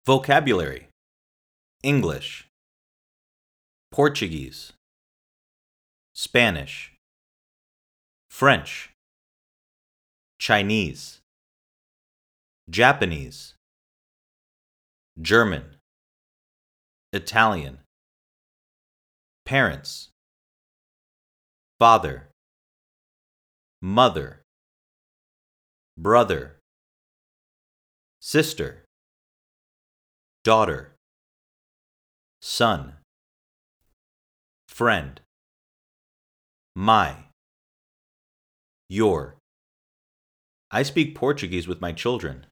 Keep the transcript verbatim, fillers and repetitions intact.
Vocabulary: English, Portuguese, Spanish, French, Chinese, Japanese, German, Italian, parents, father, mother, brother, sister, daughter, son, friend, my, your. I speak Portuguese with my children.